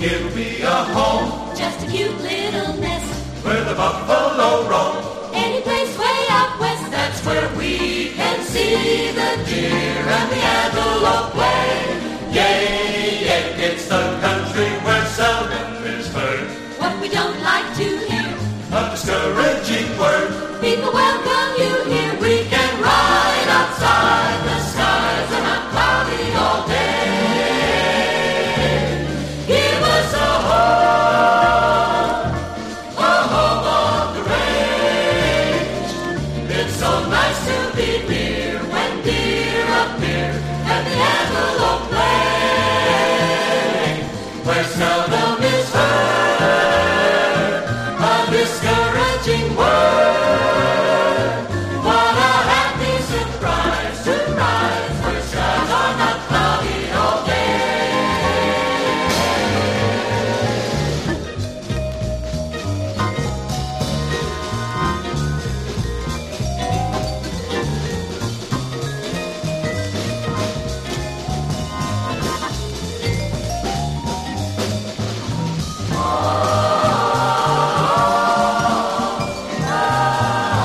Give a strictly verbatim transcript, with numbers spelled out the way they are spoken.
Give me a home, just a cute little nest, where the buffalo roam. Any place way out west, That's where we can see the deer and the antelope play. Yay, yay, it's the country where seldom is heard what we don't like to hear. a discouraging word. People welcome